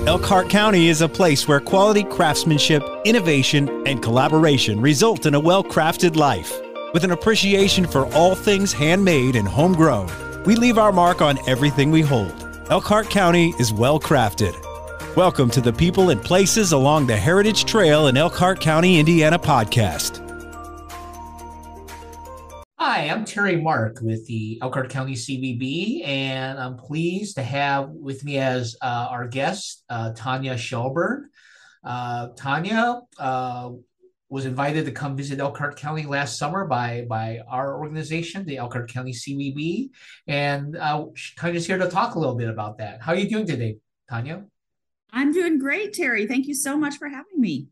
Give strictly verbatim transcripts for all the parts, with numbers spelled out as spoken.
Elkhart County is a place where quality craftsmanship, innovation, and collaboration result in a well-crafted life. With an appreciation for all things handmade and homegrown, we leave our mark on everything we hold. Elkhart County is well-crafted. Welcome to the People and Places Along the Heritage Trail in Elkhart County, Indiana podcast. Hi, I'm Terry Mark with the Elkhart County C V B, and I'm pleased to have with me as uh, our guest, uh, Tanya Shelburne. Uh, Tanya uh, was invited to come visit Elkhart County last summer by, by our organization, the Elkhart County C V B, and uh, Tanya's here to talk a little bit about that. How are you doing today, Tanya? I'm doing great, Terry. Thank you so much for having me.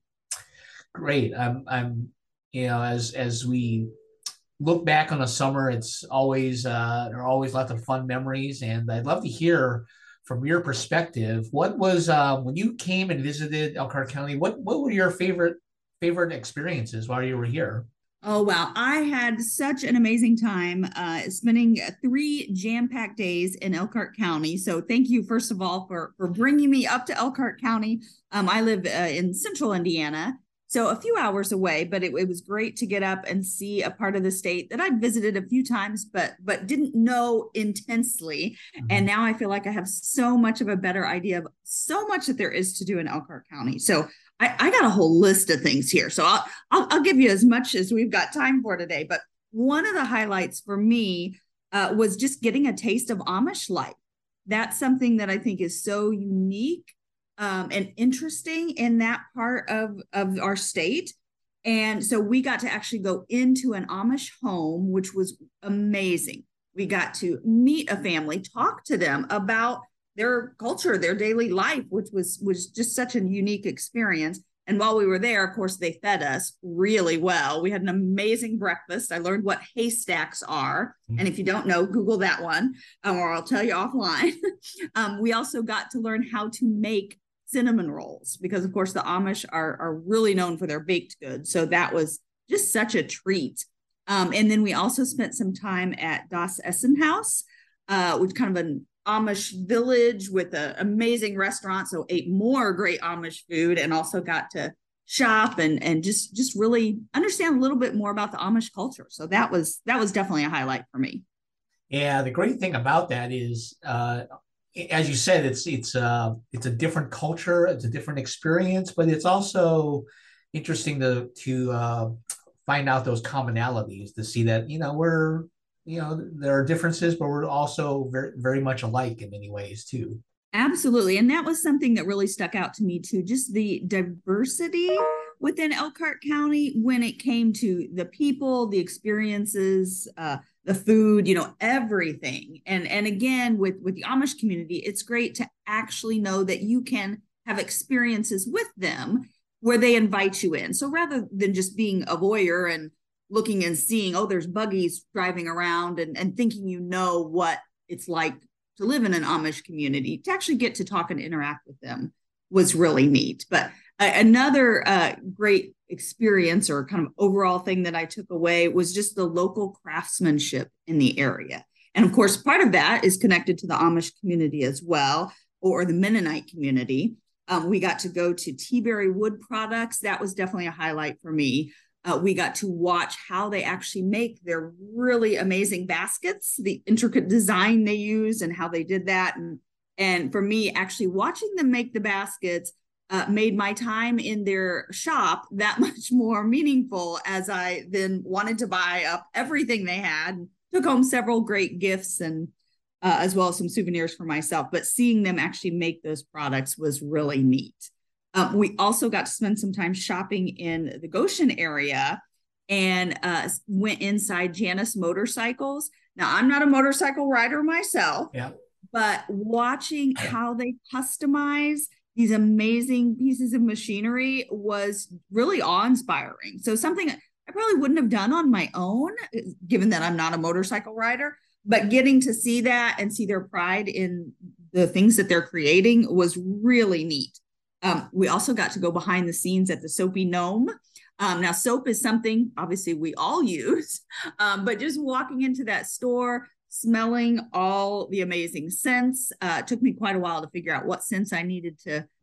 Great. I'm, I'm you know, as as we look back on the summer, it's always uh, there are always lots of fun memories, and I'd love to hear from your perspective. What was uh, when you came and visited Elkhart County? What what were your favorite favorite experiences while you were here? Oh, wow. I had such an amazing time uh, spending three jam-packed days in Elkhart County. So thank you, first of all, for, for bringing me up to Elkhart County. Um, I live uh, in central Indiana, so a few hours away, but it, it was great to get up and see a part of the state that I'd visited a few times, but but didn't know intensely. Mm-hmm. And now I feel like I have so much of a better idea of so much that there is to do in Elkhart County. So I, I got a whole list of things here. So I'll, I'll, I'll give you as much as we've got time for today. But one of the highlights for me uh, was just getting a taste of Amish life. That's something that I think is so unique Um, and interesting in that part of, of our state. And so we got to actually go into an Amish home, which was amazing. We got to meet a family, talk to them about their culture, their daily life, which was, was just such a unique experience. And while we were there, of course, they fed us really well. We had an amazing breakfast. I learned what haystacks are. And if you don't know, Google that one, um, or I'll tell you offline. um, we also got to learn how to make cinnamon rolls, because of course the Amish are, are really known for their baked goods. So that was just such a treat. Um, and then we also spent some time at Das Essen House, uh, which kind of an Amish village with an amazing restaurant. So ate more great Amish food and also got to shop and, and just, just really understand a little bit more about the Amish culture. So that was, that was definitely a highlight for me. Yeah, the great thing about that is, uh, as you said, it's it's uh it's a different culture, it's a different experience, but it's also interesting to to uh, find out those commonalities, to see that, you know, we're you know there are differences, but we're also very very much alike in many ways too. Absolutely, and that was something that really stuck out to me too. Just the diversity within Elkhart County when it came to the people, the experiences, uh, the food, you know, everything. And, and again, with, with the Amish community, it's great to actually know that you can have experiences with them where they invite you in. So rather than just being a voyeur and looking and seeing, oh, there's buggies driving around and, and thinking you know what it's like to live in an Amish community, to actually get to talk and interact with them was really neat. But uh, another uh, great experience or kind of overall thing that I took away was just the local craftsmanship in the area. And of course, part of that is connected to the Amish community as well, or the Mennonite community. Um, we got to go to Teaberry Wood Products. That was definitely a highlight for me. Uh, we got to watch how they actually make their really amazing baskets, the intricate design they use and how they did that. And, and for me, actually watching them make the baskets Uh, made my time in their shop that much more meaningful, as I then wanted to buy up everything they had. Took home several great gifts and uh, as well as some souvenirs for myself. But seeing them actually make those products was really neat. Um, we also got to spend some time shopping in the Goshen area and uh, went inside Janus Motorcycles. Now, I'm not a motorcycle rider myself, yeah. but watching how they customize these amazing pieces of machinery was really awe-inspiring. So something I probably wouldn't have done on my own, given that I'm not a motorcycle rider, but getting to see that and see their pride in the things that they're creating was really neat. Um, we also got to go behind the scenes at the Soapy Gnome. Um, now, soap is something, obviously, we all use, um, but just walking into that store, smelling all the amazing scents. Uh, it took me quite a while to figure out what scents I needed to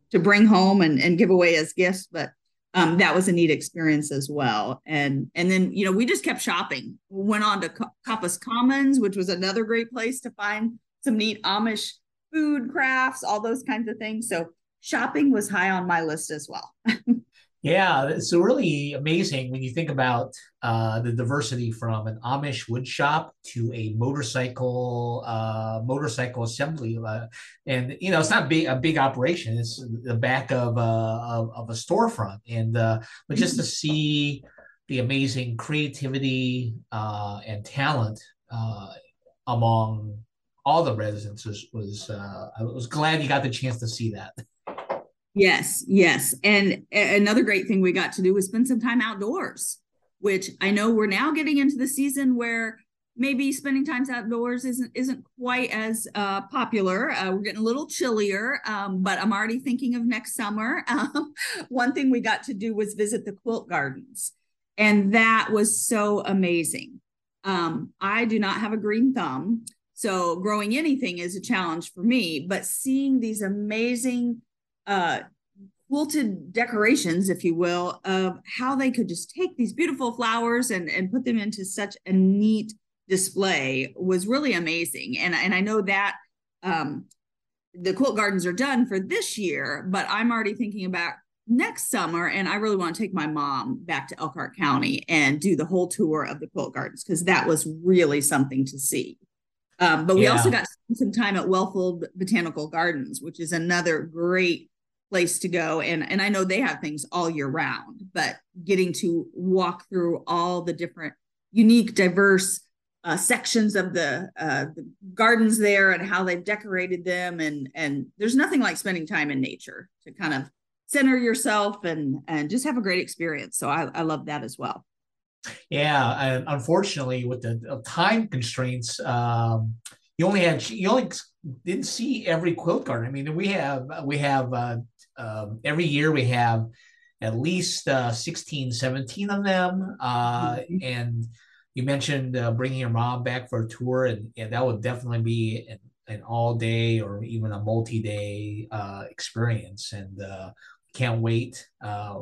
to bring home and, and give away as gifts, but um, that was a neat experience as well. And and then, you know, we just kept shopping. We went on to Coppice Commons, which was another great place to find some neat Amish food, crafts, all those kinds of things. So shopping was high on my list as well. Yeah, it's really amazing when you think about uh, the diversity from an Amish wood shop to a motorcycle uh, motorcycle assembly, uh, and you know it's not big a big operation. It's the back of uh, of, of a storefront, and uh, but just to see the amazing creativity uh, and talent uh, among all the residents was, was uh, I was glad you got the chance to see that. Yes, yes. And another great thing we got to do was spend some time outdoors, which I know we're now getting into the season where maybe spending time outdoors isn't isn't quite as uh, popular. Uh, we're getting a little chillier, um, but I'm already thinking of next summer. Um, one thing we got to do was visit the quilt gardens, and that was so amazing. Um, I do not have a green thumb, so growing anything is a challenge for me, but seeing these amazing uh, quilted decorations, if you will, of how they could just take these beautiful flowers and, and put them into such a neat display was really amazing. And, and I know that um, the quilt gardens are done for this year, but I'm already thinking about next summer, and I really want to take my mom back to Elkhart County and do the whole tour of the quilt gardens, because that was really something to see. Um, but we yeah. also got to spend some time at Wellfield Botanical Gardens, which is another great place to go. And, and I know they have things all year round, but getting to walk through all the different unique, diverse uh, sections of the, uh, the gardens there and how they've decorated them. And, and there's nothing like spending time in nature to kind of center yourself and, and just have a great experience. So I, I love that as well. Yeah. And unfortunately, with the time constraints, um, you only had, you only didn't see every quilt garden. I mean, we have, we have, uh, Um, every year we have at least uh, sixteen, seventeen of them. Uh, mm-hmm. And you mentioned uh, bringing your mom back for a tour, and, and that would definitely be an, an all day or even a multi-day uh, experience. And uh, can't wait uh,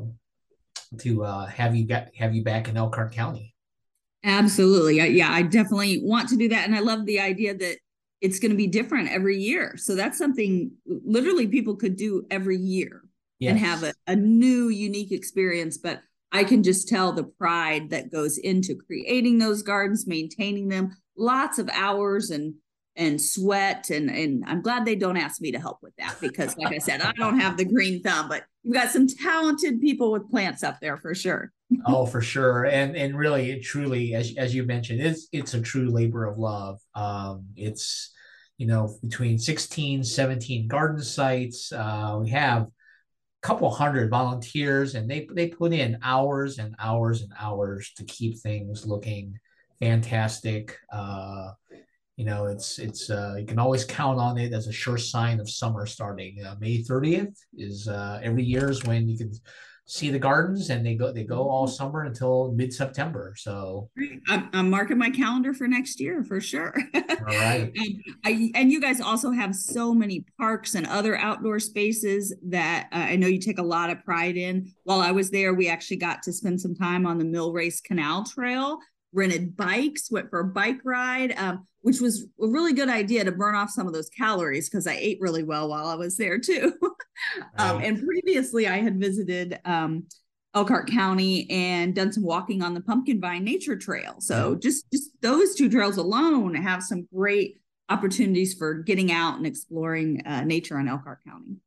to uh, have you get, have you back in Elkhart County. Absolutely. Yeah, I definitely want to do that. And I love the idea that it's going to be different every year. So that's something literally people could do every year yes. and have a, a new, unique experience. But I can just tell the pride that goes into creating those gardens, maintaining them, lots of hours and and sweat. And, and I'm glad they don't ask me to help with that, because like I said, I don't have the green thumb, but you've got some talented people with plants up there for sure. Oh, for sure. And and really, it truly, as, as you mentioned, it's it's a true labor of love. Um, it's, you know, between sixteen, seventeen garden sites. Uh, we have a couple hundred volunteers, and they they put in hours and hours and hours to keep things looking fantastic. Uh, you know, it's it's uh, you can always count on it as a sure sign of summer starting. Uh, May thirtieth is uh, every year is when you can see the gardens, and they go they go all summer until mid-September. So I'm, I'm marking my calendar for next year for sure. All right. and, I, and you guys also have so many parks and other outdoor spaces that uh, I know you take a lot of pride in. While I was there, we actually got to spend some time on the Mill Race Canal Trail, rented bikes, went for a bike ride, um, which was a really good idea to burn off some of those calories, because I ate really well while I was there too. um, and previously I had visited um, Elkhart County and done some walking on the Pumpkin Vine Nature Trail. So yeah. just, just those two trails alone have some great opportunities for getting out and exploring uh, nature in Elkhart County.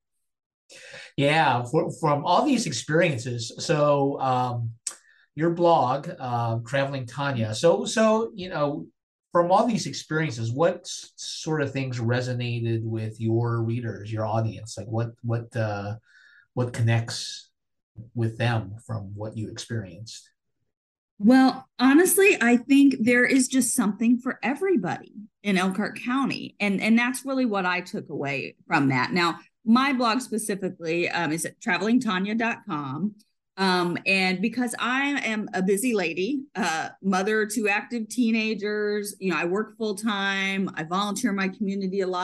Yeah, for, from all these experiences. So um, your blog, uh, Traveling Tanya. So, so, you know, from all these experiences, what s- sort of things resonated with your readers, your audience? Like what, what, uh, what connects with them from what you experienced? Well, honestly, I think there is just something for everybody in Elkhart County. And, and that's really what I took away from that. Now, my blog specifically um, is at traveling tanya dot com. Um, and because I am a busy lady, uh, mother to active teenagers, you know, I work full time, I volunteer in my community a lot.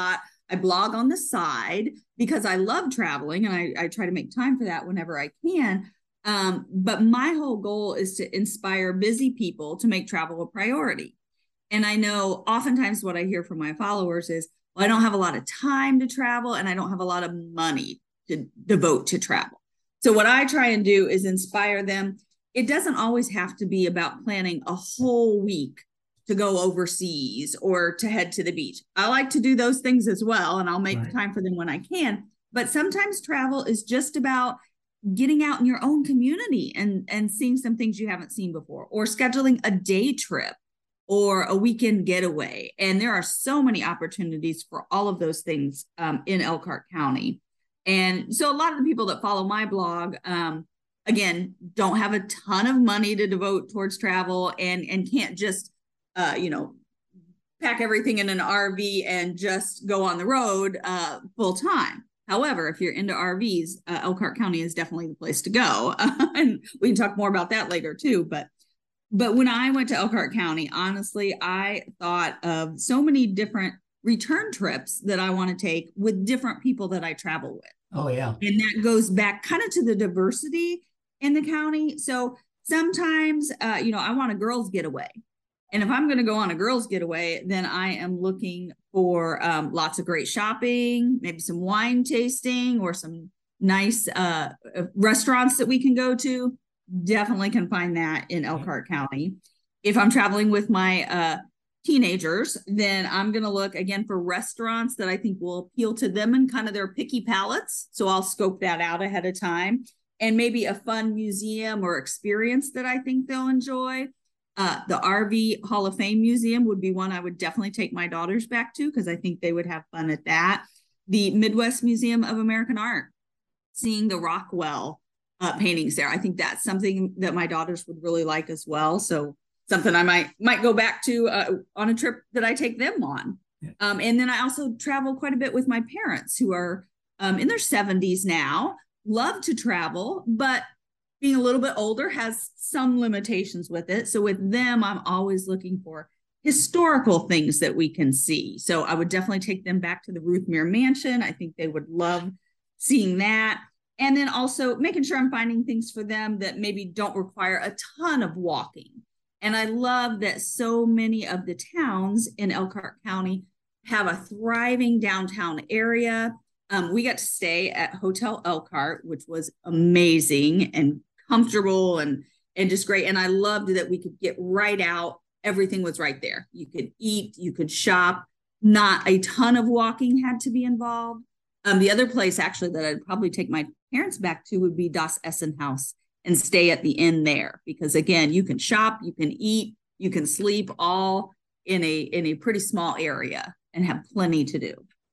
I blog on the side because I love traveling and I, I try to make time for that whenever I can. Um, but my whole goal is to inspire busy people to make travel a priority. And I know oftentimes what I hear from my followers is, well, I don't have a lot of time to travel and I don't have a lot of money to devote to travel. So what I try and do is inspire them. It doesn't always have to be about planning a whole week to go overseas or to head to the beach. I like to do those things as well, and I'll make right. time for them when I can. But sometimes travel is just about getting out in your own community and, and seeing some things you haven't seen before, or scheduling a day trip or a weekend getaway. And there are so many opportunities for all of those things um, in Elkhart County. And so a lot of the people that follow my blog, um, again, don't have a ton of money to devote towards travel and, and can't just Uh, you know, pack everything in an R V and just go on the road uh, full time. However, if you're into R Vs, uh, Elkhart County is definitely the place to go. Uh, and we can talk more about that later too. But but when I went to Elkhart County, honestly, I thought of so many different return trips that I want to take with different people that I travel with. Oh, yeah. And that goes back kind of to the diversity in the county. So sometimes, uh, you know, I want a girls' getaway. And if I'm going to go on a girls' getaway, then I am looking for um, lots of great shopping, maybe some wine tasting or some nice uh, restaurants that we can go to. Definitely can find that in Elkhart County. If I'm traveling with my uh, teenagers, then I'm going to look again for restaurants that I think will appeal to them and kind of their picky palates. So I'll scope that out ahead of time. And maybe a fun museum or experience that I think they'll enjoy. Uh, the R V Hall of Fame Museum would be one I would definitely take my daughters back to because I think they would have fun at that. The Midwest Museum of American Art, seeing the Rockwell uh, paintings there. I think that's something that my daughters would really like as well. So something I might might go back to uh, on a trip that I take them on. Yeah. Um, and then I also travel quite a bit with my parents who are um, in their seventies now, love to travel, but being a little bit older has some limitations with it. So with them, I'm always looking for historical things that we can see. So I would definitely take them back to the Ruthmere Mansion. I think they would love seeing that. And then also making sure I'm finding things for them that maybe don't require a ton of walking. And I love that so many of the towns in Elkhart County have a thriving downtown area. Um, we got to stay at Hotel Elkhart, which was amazing and comfortable and, and just great. And I loved that we could get right out. Everything was right there. You could eat, you could shop. Not a ton of walking had to be involved. Um, the other place actually that I'd probably take my parents back to would be Das Essen House and stay at the inn there. Because again, you can shop, you can eat, you can sleep all in a, in a pretty small area and have plenty to do.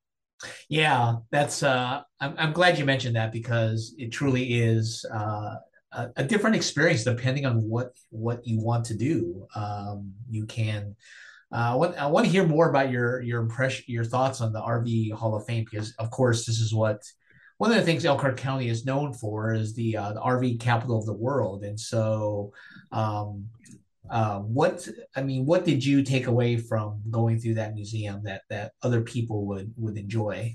Yeah, that's, uh, I'm, I'm glad you mentioned that because it truly is uh, a, a different experience depending on what, what you want to do. Um, you can, uh, what, I want to hear more about your, your impression, your thoughts on the R V Hall of Fame, because of course, this is what, one of the things Elkhart County is known for is the, uh, the R V capital of the world. And so, um, Uh, what I mean, what did you take away from going through that museum that that other people would would enjoy?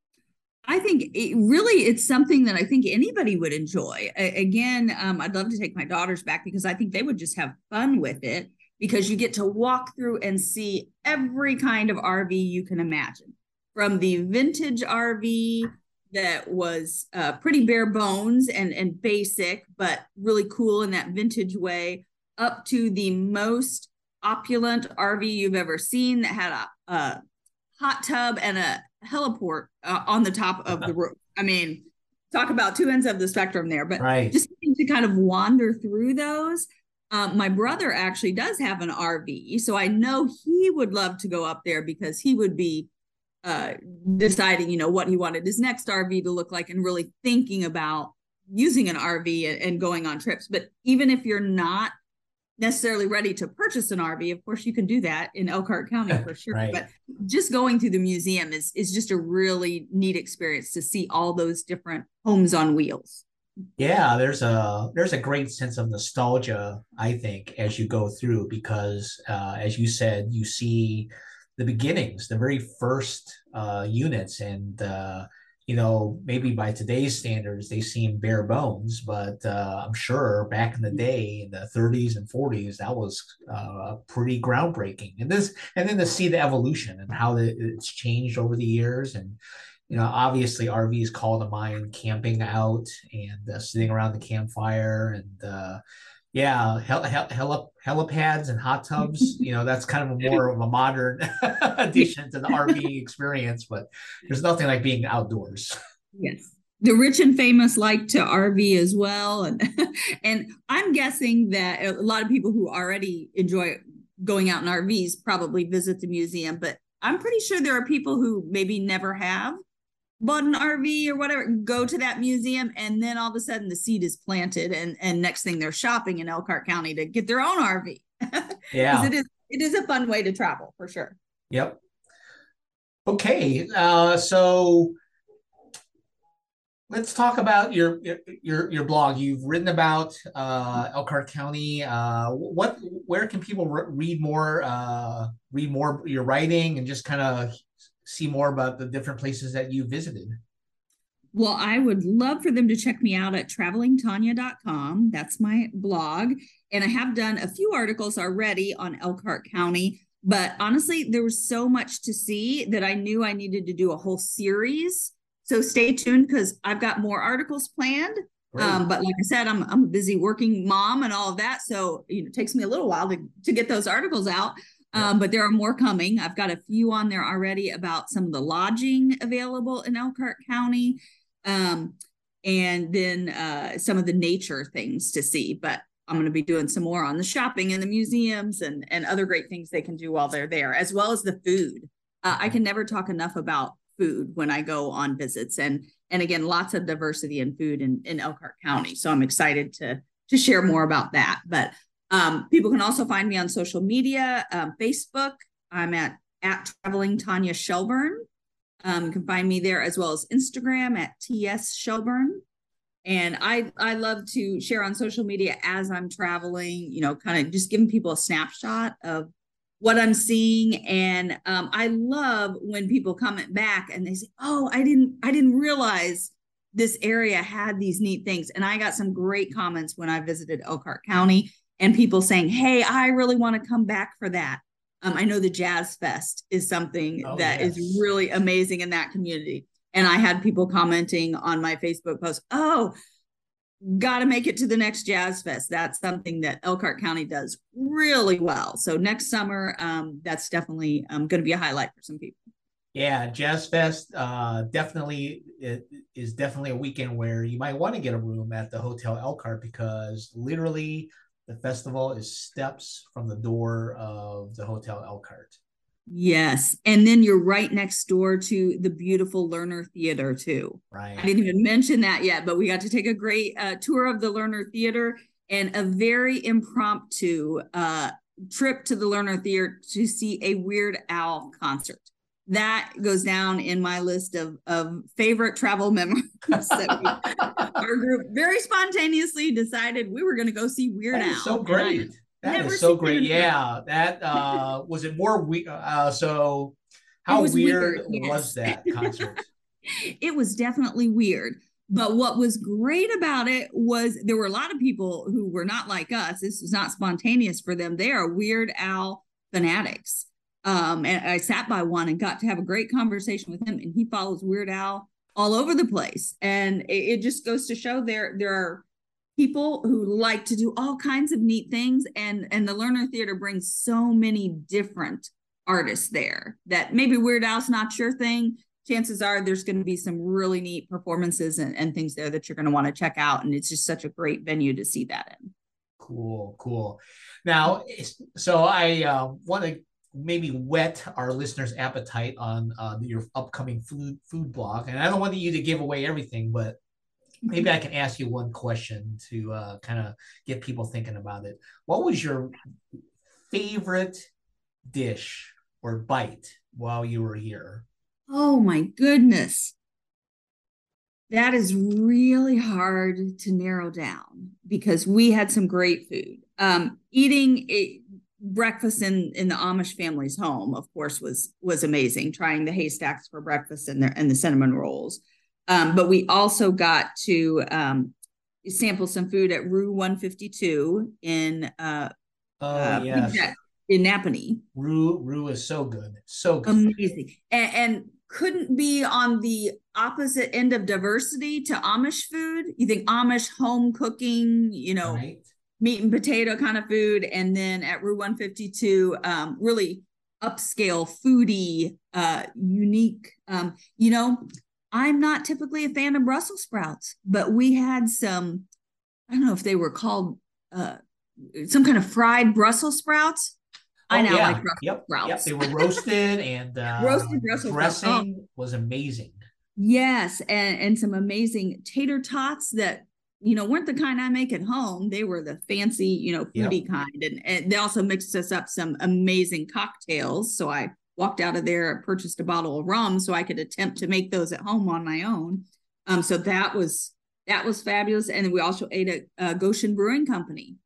I think it really it's something that I think anybody would enjoy. A- again, um, I'd love to take my daughters back because I think they would just have fun with it because you get to walk through and see every kind of R V you can imagine, from the vintage R V that was uh, pretty bare bones and and basic, but really cool in that vintage way, up to the most opulent R V you've ever seen that had a, a hot tub and a heliport uh, on the top of the roof. I mean, talk about two ends of the spectrum there, but right. Just to kind of wander through those. Um, my brother actually does have an R V, so I know he would love to go up there because he would be uh, deciding, you know, what he wanted his next R V to look like and really thinking about using an R V and, and going on trips. But even if you're not necessarily ready to purchase an R V, of course you can do that in Elkhart County for sure. Right. But just going through the museum is is just a really neat experience to see all those different homes on wheels. Yeah, there's a there's a great sense of nostalgia, I think, as you go through because uh, as you said, you see the beginnings, the very first uh, units, and uh, you know, maybe by today's standards, they seem bare bones, but uh, I'm sure back in the day, in the thirties and forties, that was uh, pretty groundbreaking. And this, and then to see the evolution and how the, it's changed over the years, and you know, obviously R Vs call to mind camping out and uh, sitting around the campfire, and uh, yeah, hel- hel- hel- helipads and hot tubs. You know, that's kind of a more of a modern addition to the R V experience, but there's nothing like being outdoors. Yes. The rich and famous like to R V as well. And, and I'm guessing that a lot of people who already enjoy going out in R Vs probably visit the museum, but I'm pretty sure there are people who maybe never have bought an R V or whatever, go to that museum, and then all of a sudden the seed is planted, and and next thing they're shopping in Elkhart County to get their own R V. Yeah, it is it is a fun way to travel for sure. Yep. Okay, uh, so let's talk about your your your blog. You've written about uh, Elkhart County. Uh, what where can people re- read more uh, read more your writing and just kind of see more about the different places that you visited? Well, I would love for them to check me out at traveling tanya dot com. That's my blog. And I have done a few articles already on Elkhart County. But honestly, there was so much to see that I knew I needed to do a whole series. So stay tuned, because I've got more articles planned. Um, but like I said, I'm I'm a busy working mom and all of that. So you know, it takes me a little while to, to get those articles out. Um, but there are more coming. I've got a few on there already about some of the lodging available in Elkhart County. Um, and then uh, some of the nature things to see. But I'm going to be doing some more on the shopping and the museums and, and other great things they can do while they're there, as well as the food. Uh, I can never talk enough about food when I go on visits. And, and again, lots of diversity in food in, in Elkhart County. So I'm excited to, to share more about that. But Um, people can also find me on social media, um, Facebook. I'm at, at Traveling Tanya Shelburne. Um, you can find me there, as well as Instagram at T S Shelburne. And I, I love to share on social media as I'm traveling, you know, kind of just giving people a snapshot of what I'm seeing. And um, I love when people comment back and they say, oh, I didn't, I didn't realize this area had these neat things. And I got some great comments when I visited Elkhart County, and people saying, hey, I really want to come back for that. Um, I know the Jazz Fest is something oh, that yes. is really amazing in that community. And I had people commenting on my Facebook post, oh, got to make it to the next Jazz Fest. That's something that Elkhart County does really well. So next summer, um, that's definitely um, going to be a highlight for some people. Yeah, Jazz Fest uh, definitely it is definitely a weekend where you might want to get a room at the Hotel Elkhart, because literally the festival is steps from the door of the Hotel Elkhart. Yes. And then you're right next door to the beautiful Lerner Theater too. Right. I didn't even mention that yet, but we got to take a great uh, tour of the Lerner Theater, and a very impromptu uh, trip to the Lerner Theater to see a Weird Al concert. That goes down in my list of, of favorite travel memories. That we, our group very spontaneously decided we were going to go see Weird That Al. is so great. That is so great. Yeah. That uh, was it more weird. Uh, so how weird, weird yes. was that concert? It was definitely weird. But what was great about it was there were a lot of people who were not like us. This was not spontaneous for them. They are Weird Al fanatics. Um, and I sat by one and got to have a great conversation with him, and he follows Weird Al all over the place. And it, it just goes to show there, there are people who like to do all kinds of neat things. And, and the Lerner Theater brings so many different artists there that maybe Weird Al's not your thing. Chances are there's going to be some really neat performances and, and things there that you're going to want to check out. And it's just such a great venue to see that in. Cool, cool. Now, so I uh, want to maybe whet our listeners' appetite on uh, your upcoming food food blog. And I don't want you to give away everything, but maybe I can ask you one question to uh, kind of get people thinking about it. What was your favorite dish or bite while you were here? Oh my goodness. That is really hard to narrow down, because we had some great food. Um, eating it, breakfast in in the Amish family's home, of course, was was amazing. Trying the haystacks for breakfast and the and the cinnamon rolls, um, but we also got to um, sample some food at Rue one fifty-two in uh, Oh uh, yes, in Napanee. Rue Rue is so good, so good. Amazing, and, and couldn't be on the opposite end of diversity to Amish food. You think Amish home cooking, you know. Right. Meat and potato kind of food, and then at Rue one fifty-two, um, really upscale, foodie, uh, unique. Um, you know, I'm not typically a fan of Brussels sprouts, but we had some. I don't know if they were called uh, some kind of fried Brussels sprouts. Oh, I now yeah. like Brussels yep. sprouts. Yep. They were roasted, and uh, roasted Brussels dressing sprouts. Oh. was amazing. Yes, and and some amazing tater tots that, you know, weren't the kind I make at home. They were the fancy, you know, foodie yep. kind. And, and they also mixed us up some amazing cocktails. So I walked out of there and purchased a bottle of rum so I could attempt to make those at home on my own. Um, so that was, that was fabulous. And we also ate at uh, Goshen Brewing Company.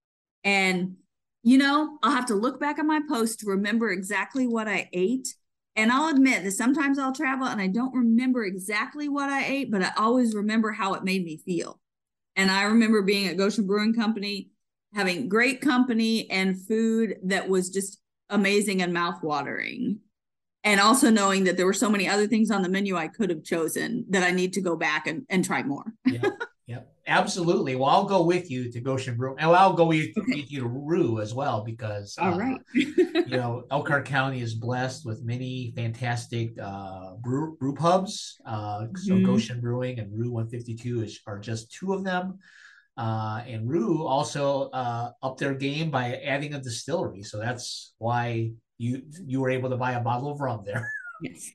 And, you know, I'll have to look back at my post to remember exactly what I ate. And I'll admit that sometimes I'll travel and I don't remember exactly what I ate, but I always remember how it made me feel. And I remember being at Goshen Brewing Company, having great company and food that was just amazing and mouthwatering. And also knowing that there were so many other things on the menu I could have chosen that I need to go back and, and try more. Yeah, yeah, absolutely. Well, I'll go with you to Goshen Brewing. And I'll go with, okay. with you to Rue as well, because all uh, right. you know, Elkhart County is blessed with many fantastic uh, brew, brew pubs. Uh, mm-hmm. So Goshen Brewing and Rue one fifty-two is, are just two of them. Uh, and Rue also uh, upped their game by adding a distillery. So that's why you you were able to buy a bottle of rum there. Yes.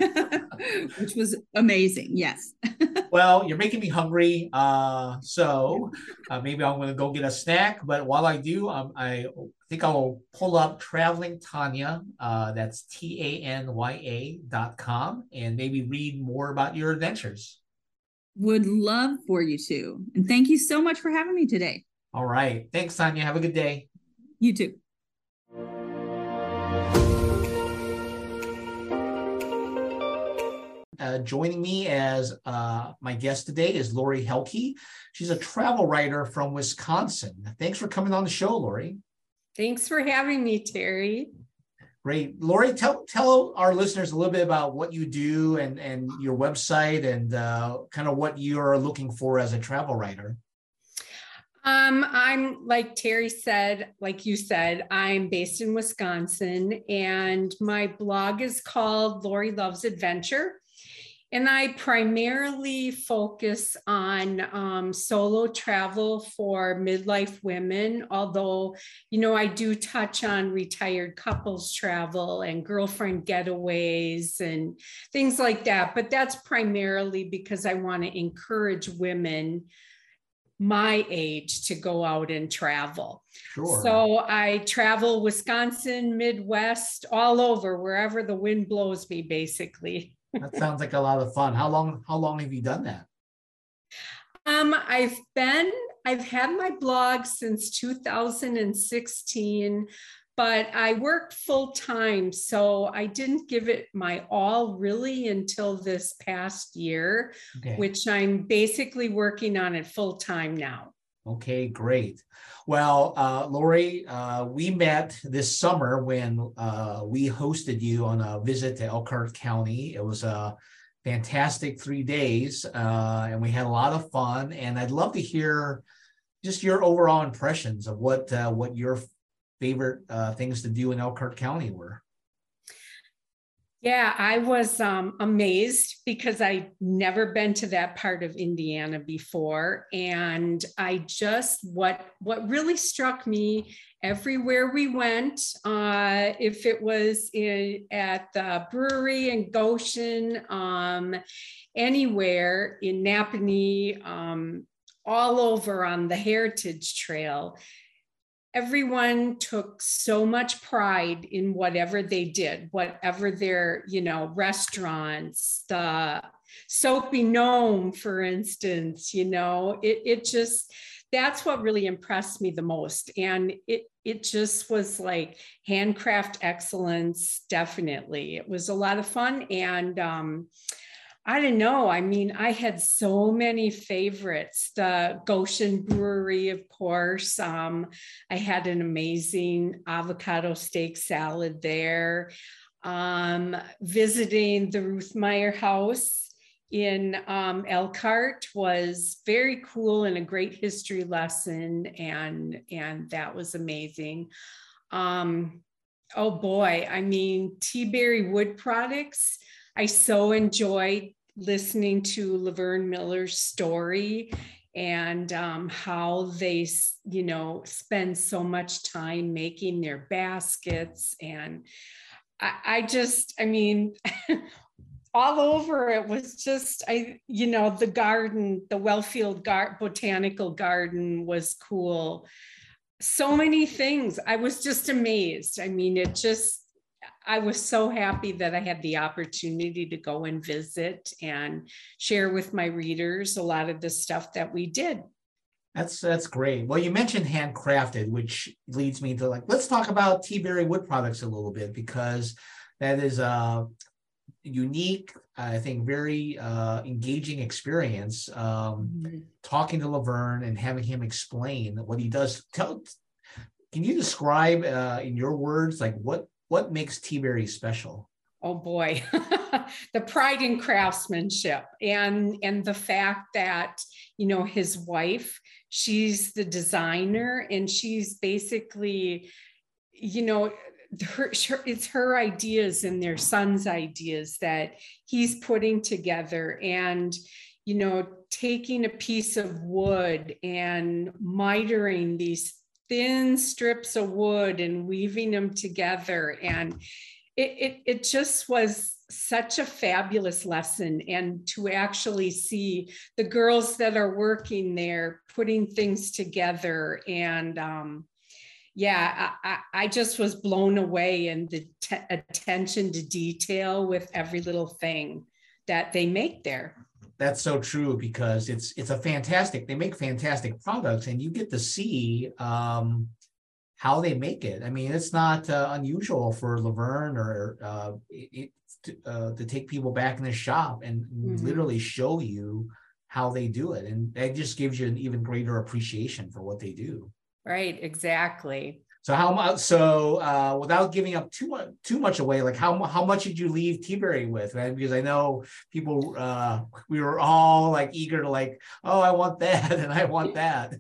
Which was amazing. Yes. Well, you're making me hungry. Uh, so uh, maybe I'm going to go get a snack. But while I do, um, I think I'll pull up Traveling Tanya. Uh, that's T A N Y A dot com, and maybe read more about your adventures. Would love for you to. And thank you so much for having me today. All right. Thanks, Tanya. Have a good day. You too. Uh, joining me as uh, my guest today is Lori Helke. She's a travel writer from Wisconsin. Thanks for coming on the show, Lori. Thanks for having me, Terry. Great. Lori, tell tell our listeners a little bit about what you do and, and your website and uh, kind of what you're looking for as a travel writer. Um, I'm, like Terry said, like you said, I'm based in Wisconsin, and my blog is called Lori Loves Adventure. And I primarily focus on um, solo travel for midlife women, although, you know, I do touch on retired couples travel and girlfriend getaways and things like that. But that's primarily because I want to encourage women my age to go out and travel. Sure. So I travel Wisconsin, Midwest, all over, wherever the wind blows me, basically. That sounds like a lot of fun. How long, how long have you done that? Um, I've been, I've had my blog since two thousand sixteen, but I worked full time. So I didn't give it my all really until this past year, okay. which I'm basically working on it full time now. Okay, great. Well, uh, Lori, uh, we met this summer when uh, we hosted you on a visit to Elkhart County. It was a fantastic three days, uh, and we had a lot of fun. And I'd love to hear just your overall impressions of what uh, what your favorite uh, things to do in Elkhart County were. Yeah, I was um, amazed because I'd never been to that part of Indiana before. And I just, what, what really struck me everywhere we went, uh, if it was in, at the brewery in Goshen, um, anywhere in Napanee, um, all over on the Heritage Trail, everyone took so much pride in whatever they did, whatever their, you know, restaurants, the Soapy Gnome, for instance, you know, it, it just, that's what really impressed me the most. And it, it just was like handcraft excellence. Definitely. It was a lot of fun. And um, I don't know. I mean, I had so many favorites. The Goshen Brewery, of course. Um, I had an amazing avocado steak salad there. Um, visiting the Ruth Meyer House in um, Elkhart was very cool and a great history lesson. And, and that was amazing. Um, oh boy, I mean, T-Berry Wood Products. I so enjoyed listening to Laverne Miller's story and um, how they, you know, spend so much time making their baskets. And I, I just, I mean, all over it was just, I, you know, the garden, the Wellfield Gar- Botanical Garden was cool. So many things. I was just amazed. I mean, it just, I was so happy that I had the opportunity to go and visit and share with my readers a lot of the stuff that we did. That's that's great. Well, you mentioned handcrafted, which leads me to like, let's talk about T-Berry Wood Products a little bit, because that is a unique, I think, very uh, engaging experience. Um, mm-hmm. Talking to Laverne and having him explain what he does. Tell, can you describe uh, in your words, like what what makes T-Berry special? Oh boy, the pride in craftsmanship and and the fact that, you know, his wife, she's the designer and she's basically, you know, her, it's her ideas and their son's ideas that he's putting together, and, you know, taking a piece of wood and mitering these thin strips of wood and weaving them together. And it, it, it just was such a fabulous lesson. And to actually see the girls that are working there putting things together, and um, yeah, I, I just was blown away, and the t- attention to detail with every little thing that they make there. That's so true, because it's it's a fantastic, they make fantastic products, and you get to see um, how they make it. I mean, it's not uh, unusual for Laverne or uh, it, to, uh, to take people back in the shop and mm-hmm. literally show you how they do it. And that just gives you an even greater appreciation for what they do. Right, exactly. So how much? So uh, without giving up too much, too much away, like how how much did you leave T-Berry with? Right? Because I know people, uh, we were all like eager to like, oh, I want that and I want that.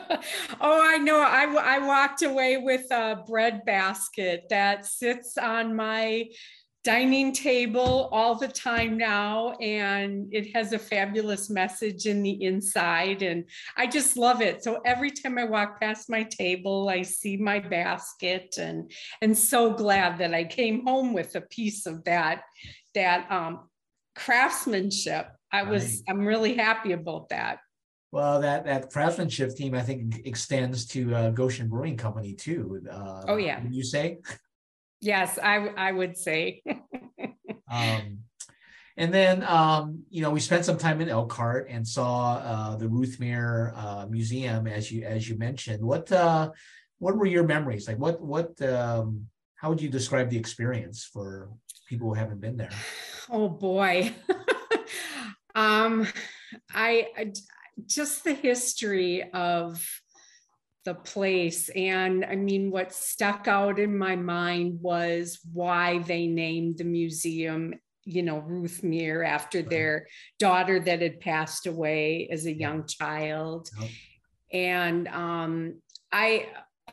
Oh, I know. I I walked away with a bread basket that sits on my dining table all the time now, and it has a fabulous message in the inside, and I just love it. So every time I walk past my table, I see my basket, and and so glad that I came home with a piece of that that um, craftsmanship. I was right. I'm really happy about that. Well, that that craftsmanship theme, I think, extends to uh, Goshen Brewing Company too. Uh, oh yeah, would you say? Yes, I I would say. um, and then um, you know, we spent some time in Elkhart and saw uh, the Ruth Meyer uh, Museum, as you as you mentioned. What uh, what were your memories like? What what um, how would you describe the experience for people who haven't been there? Oh boy, um, I, I just the history of the place. And I mean, what stuck out in my mind was why they named the museum, you know, Ruth Meyer, after their daughter that had passed away as a young child. Yep. And um, I,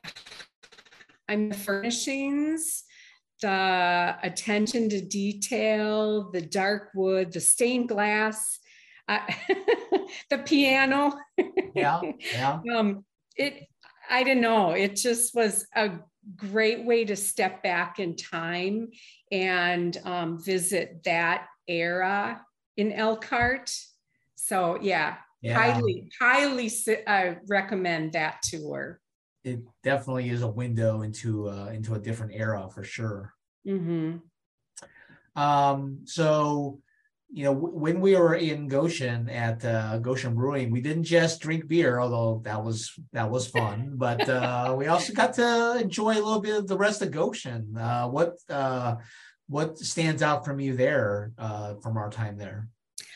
I'm the furnishings, the attention to detail, the dark wood, the stained glass, uh, the piano. Yeah, yeah. um, it, I don't know. It just was a great way to step back in time and um, visit that era in Elkhart. So yeah, yeah. highly, highly uh, recommend that tour. It definitely is a window into uh, into a different era for sure. Mm-hmm. Um, so you know, w- when we were in Goshen at uh, Goshen Brewing, we didn't just drink beer, although that was that was fun, but uh, we also got to enjoy a little bit of the rest of Goshen. Uh, what uh, what stands out from you there uh, from our time there?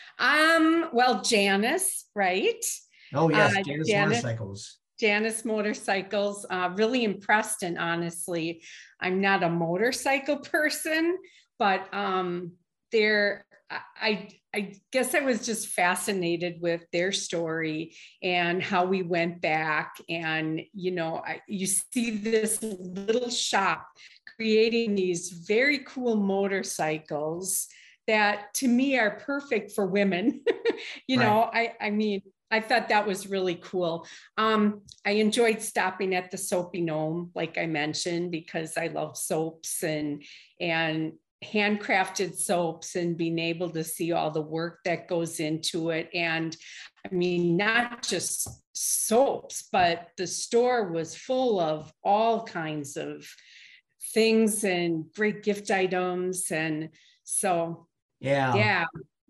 Um, well, Janus, right? Oh yes, Uh, Janus Janus, Motorcycles. Janus Motorcycles, uh, really impressed. And honestly, I'm not a motorcycle person, but um, they're, I, I guess I was just fascinated with their story and how we went back. And, you know, I, you see this little shop creating these very cool motorcycles that to me are perfect for women. you know, Right. I, I mean, I thought that was really cool. Um, I enjoyed stopping at the Soapy Gnome, like I mentioned, because I love soaps and, and handcrafted soaps and being able to see all the work that goes into it. And I mean, not just soaps, but the store was full of all kinds of things and great gift items. And so, Yeah. yeah.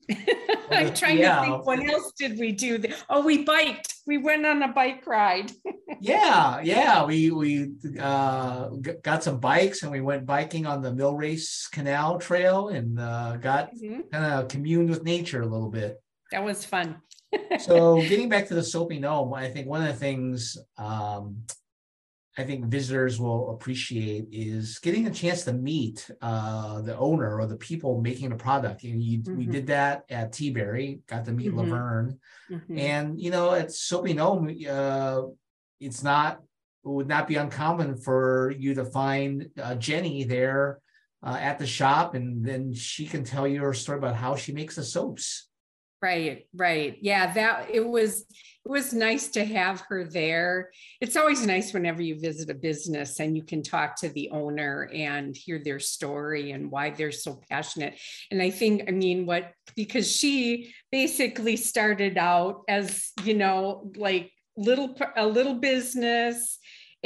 Well, I'm the- trying yeah. to think, what else did we do? Oh, we biked. We went on a bike ride. Yeah, yeah. We we uh, g- got some bikes and we went biking on the Mill Race Canal Trail and uh, got Mhm. kind of communed with nature a little bit. That was fun. So getting back to the Soapy Gnome, I think one of the things um, I think visitors will appreciate is getting a chance to meet uh, the owner or the people making the product. And you, we Mhm. did that at Teaberry, got to meet Mhm. Laverne. Mhm. And, you know, at Soapy Gnome, uh, it's not, it would not be uncommon for you to find uh, Jenny there uh, at the shop, and then she can tell you her story about how she makes the soaps. Right, right. Yeah, that it was it was nice to have her there. It's always nice whenever you visit a business and you can talk to the owner and hear their story and why they're so passionate. And I think, I mean, what, because she basically started out as, you know, like little a little business,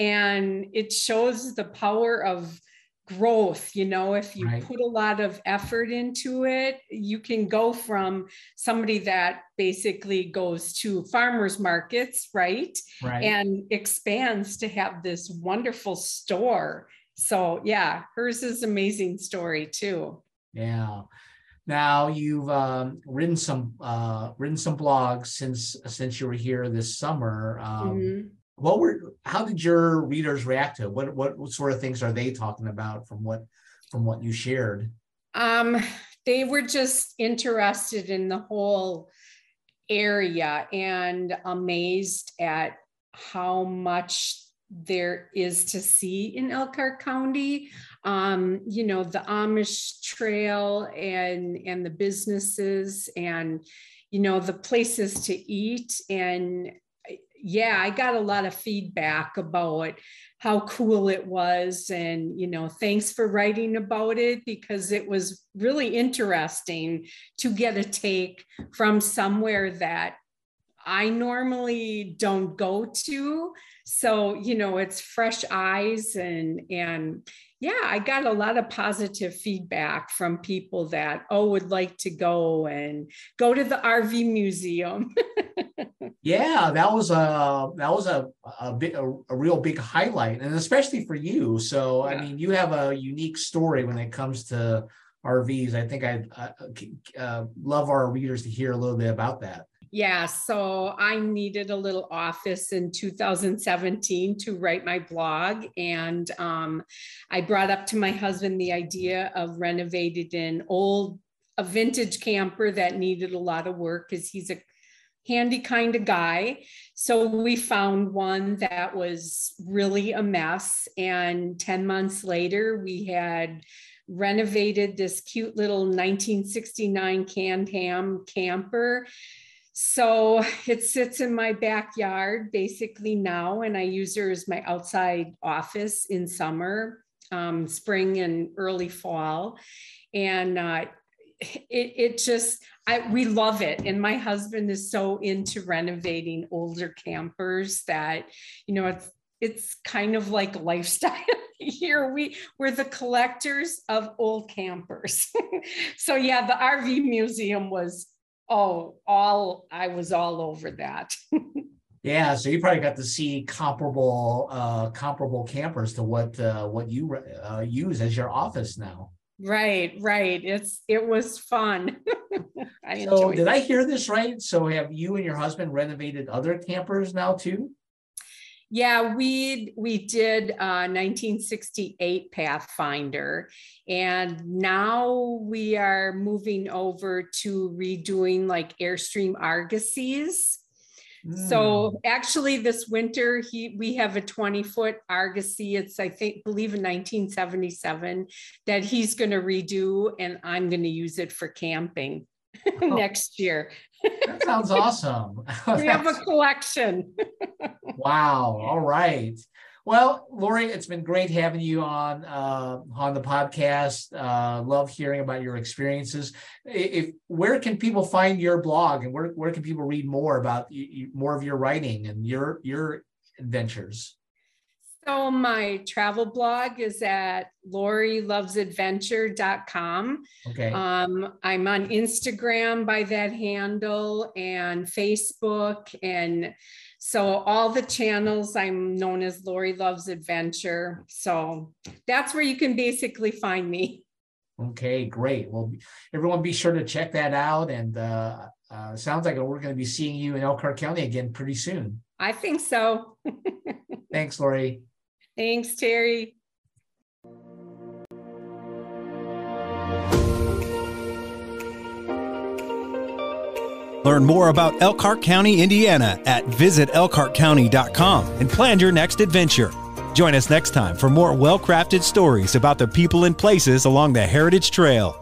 and it shows the power of growth. You know, if you Right. put a lot of effort into it, you can go from somebody that basically goes to farmers markets, right? Right. And expands to have this wonderful store. So yeah, hers is an amazing story too. Yeah. Now you've um, written some uh, written some blogs since since you were here this summer. Um, Mhm. what were how did your readers react to it? What, what what sort of things are they talking about from what from what you shared? Um, they were just interested in the whole area and amazed at how much there is to see in Elkhart County. Um, you know, the Amish Trail and and the businesses and, you know, the places to eat. And yeah, I got a lot of feedback about how cool it was. And, you know, thanks for writing about it, because it was really interesting to get a take from somewhere that I normally don't go to. So, you know, it's fresh eyes and, and yeah, I got a lot of positive feedback from people that, oh, would like to go and go to the R V museum. Yeah, that was a that was a a big a, a real big highlight, and especially for you. So I Yeah. mean, you have a unique story when it comes to R Vs. I think I'd uh, uh, love our readers to hear a little bit about that. Yeah, so I needed a little office in two thousand seventeen to write my blog. And um, I brought up to my husband the idea of renovating an old, a vintage camper that needed a lot of work because he's a handy kind of guy. So we found one that was really a mess. And ten months later, we had renovated this cute little nineteen sixty-nine Can-Am camper. So it sits in my backyard basically now, and I use her as my outside office in summer, um, spring and early fall. And uh, it, it just, I, we love it. And my husband is so into renovating older campers that, you know, it's, it's kind of like a lifestyle here. We, we're the collectors of old campers. So yeah, the R V museum was, oh, all, I was all over that. Yeah, so you probably got to see comparable uh, comparable campers to what uh, what you uh, use as your office now. Right, right. It's it was fun. I so enjoyed did it. I hear this right? So have you and your husband renovated other campers now too? Yeah, we we did uh, nineteen sixty-eight Pathfinder, and now we are moving over to redoing like Airstream Argosies. So actually this winter, he we have a twenty foot Argosy. It's, I think, believe in nineteen seventy-seven that he's going to redo, and I'm going to use it for camping oh, next year. That sounds awesome. We have a collection. Wow. All right. Well, Lori, it's been great having you on uh, on the podcast. Uh, love hearing about your experiences. If where can people find your blog, and where, where can people read more about you, you, more of your writing and your your adventures? So my travel blog is at lori loves adventure dot com. Okay. Um, I'm on Instagram by that handle, and Facebook, and so all the channels, I'm known as Lori Loves Adventure. So that's where you can basically find me. Okay, great. Well, everyone be sure to check that out. And uh, uh, sounds like we're going to be seeing you in Elkhart County again pretty soon. I think so. Thanks, Lori. Thanks, Terry. Learn more about Elkhart County, Indiana at visit elkhart county dot com and plan your next adventure. Join us next time for more well-crafted stories about the people and places along the Heritage Trail.